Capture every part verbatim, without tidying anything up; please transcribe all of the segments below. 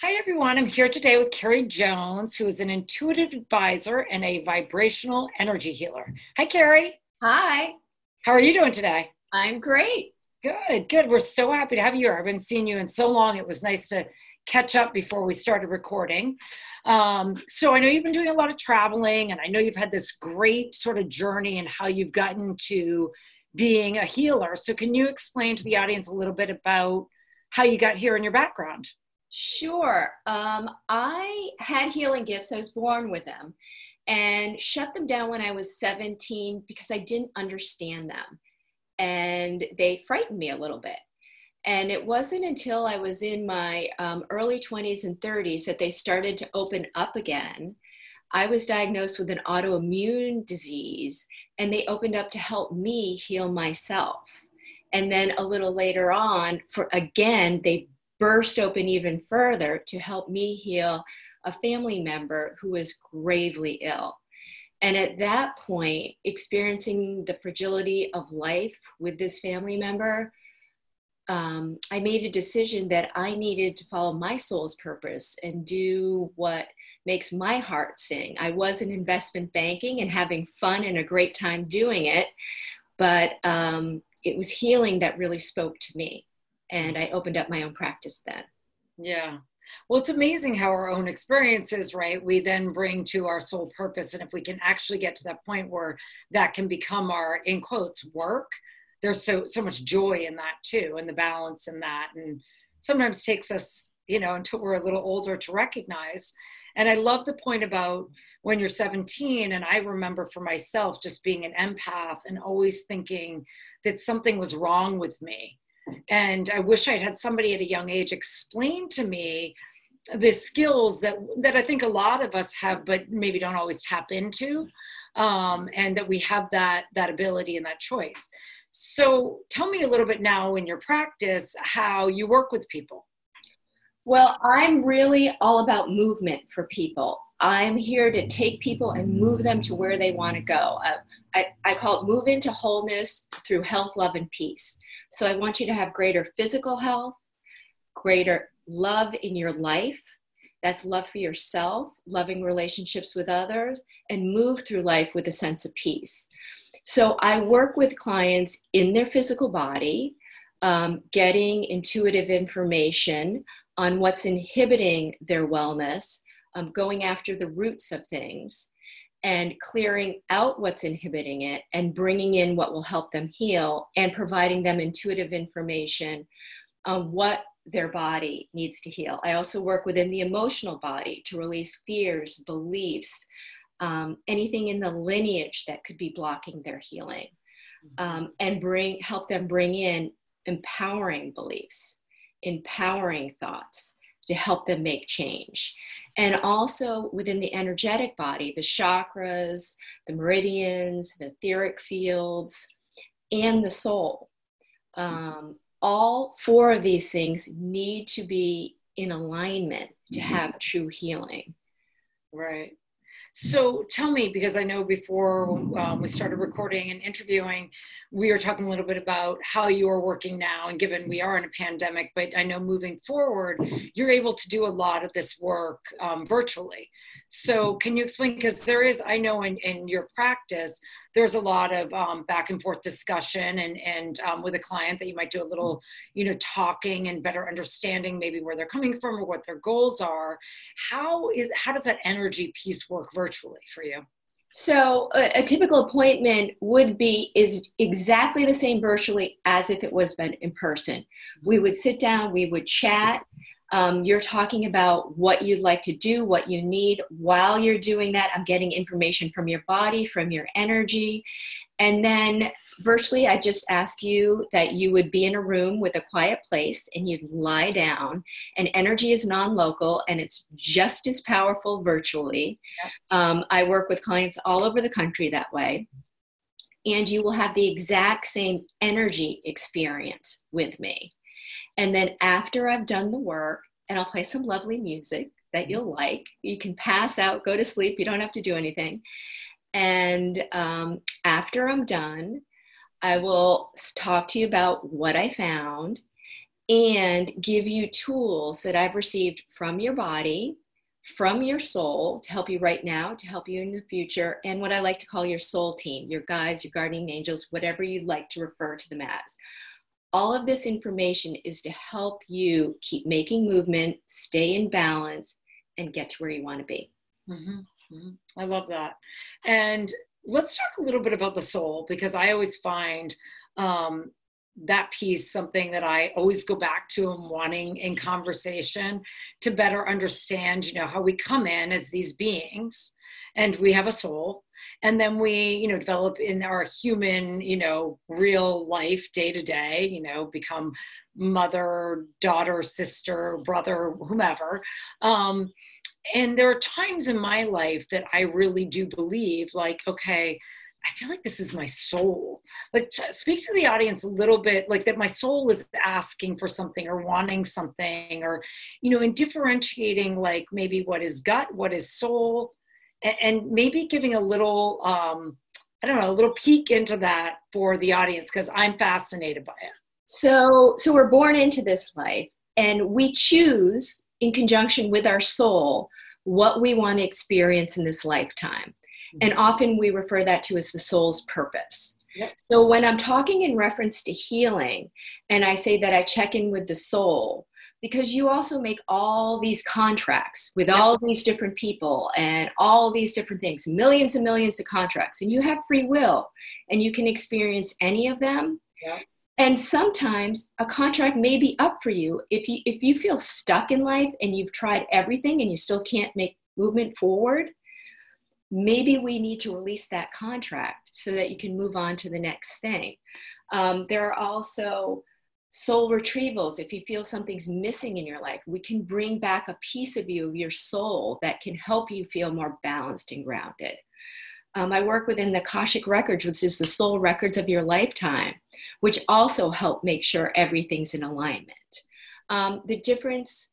Hi, everyone. I'm here today with Carrie Jones, who is an intuitive advisor and a vibrational energy healer. Hi, Carrie. Hi, How are you doing today? I'm great. Good, good. We're so happy to have you here. I've been seeing you in so long. It was nice to catch up before we started recording. Um, so I know you've been doing a lot of traveling, and I know you've had this great sort of journey and how you've gotten to being a healer. So can you explain to the audience a little bit about how you got here in your background? Sure. Um, I had healing gifts. I was born with them and shut them down when I was seventeen because I didn't understand them. And they frightened me a little bit. And it wasn't until I was in my um, early twenties and thirties that they started to open up again. I was diagnosed with an autoimmune disease, and they opened up to help me heal myself. And then a little later on, for again, they burst open even further to help me heal a family member who was gravely ill. And at that point, experiencing the fragility of life with this family member, um, I made a decision that I needed to follow my soul's purpose and do what makes my heart sing. I was in investment banking and having fun and a great time doing it, but um, it was healing that really spoke to me. And I opened up my own practice then. Yeah. Well, it's amazing how our own experiences, right, we then bring to our soul purpose. And if we can actually get to that point where that can become our, in quotes, work, there's so so much joy in that too, and the balance in that. And sometimes takes us, you know, until we're a little older to recognize. And I love the point about when you're seventeen. And I remember for myself just being an empath and always thinking that something was wrong with me. And I wish I'd had somebody at a young age explain to me the skills that that I think a lot of us have, but maybe don't always tap into, um, and that we have that that ability and that choice. So tell me a little bit now in your practice how you work with people. Well, I'm really all about movement for people. I'm here to take people and move them to where they want to go. Uh, I, I call it move into wholeness through health, love, and peace. So I want you to have greater physical health, greater love in your life. That's love for yourself, loving relationships with others, and move through life with a sense of peace. So I work with clients in their physical body, um, getting intuitive information on what's inhibiting their wellness, um, going after the roots of things, and clearing out what's inhibiting it and bringing in what will help them heal and providing them intuitive information on what their body needs to heal. I also work within the emotional body to release fears, beliefs, um, anything in the lineage that could be blocking their healing, um, and bring help them bring in empowering beliefs, empowering thoughts to help them make change. And also within the energetic body, the chakras, the meridians, the etheric fields, and the soul. Um, all four of these things need to be in alignment to have true healing. Right. So tell me, because I know before um, we started recording and interviewing, we were talking a little bit about how you are working now. And given we are in a pandemic, but I know moving forward, you're able to do a lot of this work um, virtually. So can you explain, because there is, I know in, in your practice, there's a lot of um, back and forth discussion and, and um, with a client that you might do a little, you know, talking and better understanding maybe where they're coming from or what their goals are. How is, how does that energy piece work virtually for you? So a, a typical appointment would be is exactly the same virtually as if it was been in person. We would sit down, we would chat. Um, you're talking about what you'd like to do, what you need. While you're doing that, I'm getting information from your body, from your energy. And then virtually, I just ask you that you would be in a room with a quiet place and you'd lie down. And energy is non-local and it's just as powerful virtually. Um, I work with clients all over the country that way. And you will have the exact same energy experience with me. And then after I've done the work, and I'll play some lovely music that you'll like, you can pass out, go to sleep, you don't have to do anything. And um, after I'm done, I will talk to you about what I found and give you tools that I've received from your body, from your soul, to help you right now, to help you in the future, and what I like to call your soul team, your guides, your guardian angels, whatever you'd like to refer to them as. All of this information is to help you keep making movement, stay in balance, and get to where you want to be. Mm-hmm. Mm-hmm. I love that. And let's talk a little bit about the soul, because I always find um, that piece something that I always go back to and wanting in conversation to better understand, you know, how we come in as these beings and we have a soul, and then we, you know, develop in our human, you know, real life day to day, you know, become mother, daughter, sister, brother, whomever. Um, and there are times in my life that I really do believe, like, okay, I feel like this is my soul. Like, speak to the audience a little bit, like that my soul is asking for something or wanting something, or, you know, in differentiating, like maybe what is gut, what is soul, and, and maybe giving a little, um, I don't know, a little peek into that for the audience, because I'm fascinated by it. So, so we're born into this life, and we choose in conjunction with our soul what we want to experience in this lifetime. And often we refer that to as the soul's purpose. Yep. So when I'm talking in reference to healing, and I say that I check in with the soul, because you also make all these contracts with yep. all these different people and all these different things, millions and millions of contracts, and you have free will, and you can experience any of them. Yep. And sometimes a contract may be up for you. If you, if you feel stuck in life and you've tried everything and you still can't make movement forward, maybe we need to release that contract so that you can move on to the next thing. Um, there are also soul retrievals. If you feel something's missing in your life, we can bring back a piece of you, of your soul, that can help you feel more balanced and grounded. Um, I work within the Akashic Records, which is the soul records of your lifetime, which also help make sure everything's in alignment. Um, the difference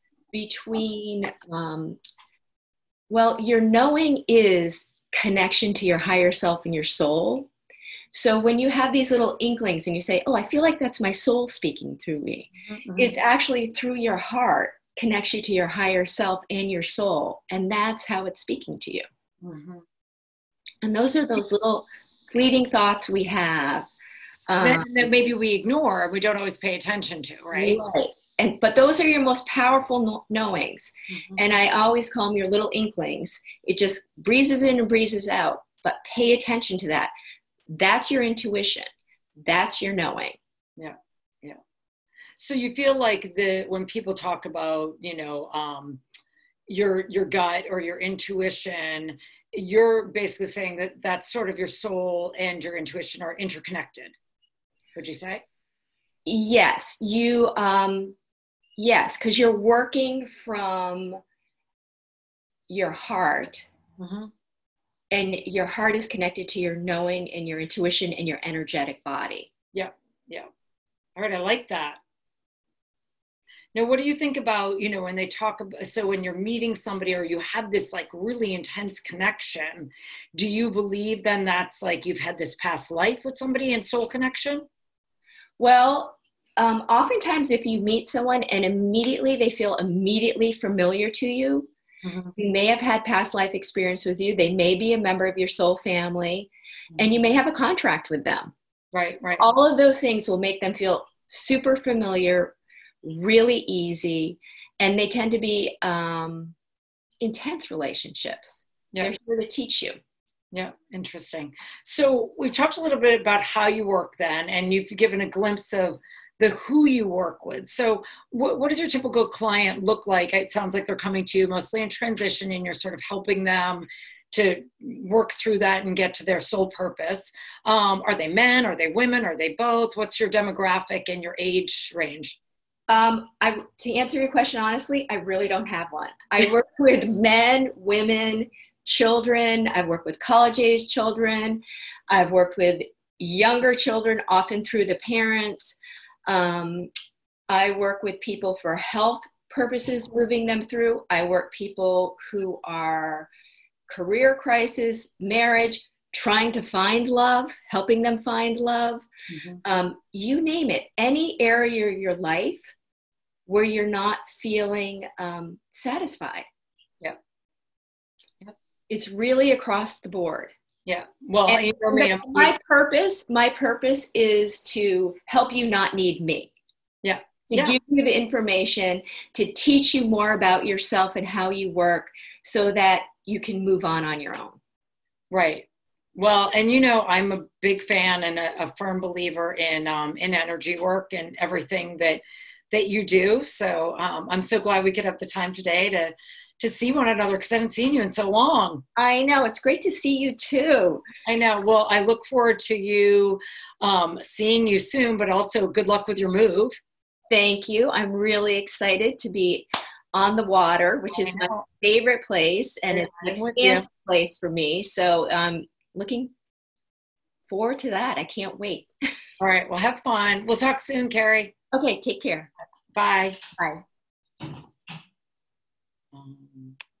between um, Well, your knowing is connection to your higher self and your soul. So when you have these little inklings and you say, oh, I feel like that's my soul speaking through me, mm-hmm. it's actually through your heart connects you to your higher self and your soul. And that's how it's speaking to you. Mm-hmm. And those are those little fleeting thoughts we have. Um, that, that maybe we ignore and we don't always pay attention to, right? Right. And, but those are your most powerful know- knowings. Mm-hmm. And I always call them your little inklings. It just breezes in and breezes out, but pay attention to that. That's your intuition. That's your knowing. Yeah. Yeah. So you feel like the, when people talk about, you know, um, your, your gut or your intuition, you're basically saying that that's sort of your soul and your intuition are interconnected. Would you say? Yes, you, um, yes, because you're working from your heart, mm-hmm. and your heart is connected to your knowing and your intuition and your energetic body. Yeah, yeah. All right, I like that. Now, what do you think about, you know, when they talk about, so when you're meeting somebody or you have this like really intense connection, do you believe then that's like you've had this past life with somebody in soul connection? Well, um, oftentimes if you meet someone and immediately they feel immediately familiar to you, mm-hmm. you may have had past life experience with you. They may be a member of your soul family, mm-hmm. and you may have a contract with them. Right, right. All of those things will make them feel super familiar, really easy, and they tend to be um, intense relationships. Yeah. They're here to teach you. Yeah, interesting. So we talked a little bit about how you work then, and you've given a glimpse of the who you work with. So what, what does your typical client look like? It sounds like they're coming to you mostly in transition, and you're sort of helping them to work through that and get to their soul purpose. Um, are they men? Are they women? Are they both? What's your demographic and your age range? Um, I, to answer your question honestly, I really don't have one. I work with men, women, children. I've worked with college-age children. I've worked with younger children, often through the parents. Um, I work with people for health purposes, moving them through. I work people who are career crisis, marriage, trying to find love, helping them find love, mm-hmm. um, you name it, any area of your life where you're not feeling um, satisfied. Yeah. Yep. It's really across the board. Yeah. Well, you know me, my purpose, my purpose is to help you not need me. Yeah. To yes. give you the information, to teach you more about yourself and how you work so that you can move on on your own. Right. Well, and you know, I'm a big fan and a, a firm believer in um, in energy work and everything that that you do. So um, I'm so glad we could have the time today to to see one another, because I haven't seen you in so long. I know. It's great to see you too. I know. Well, I look forward to you um, seeing you soon, but also good luck with your move. Thank you. I'm really excited to be on the water, which is my favorite place, and it's an expansive place for me. So um, looking forward to that. I can't wait. All right. Well, have fun. We'll talk soon, Carrie. Okay. Take care. Bye. Bye. Um,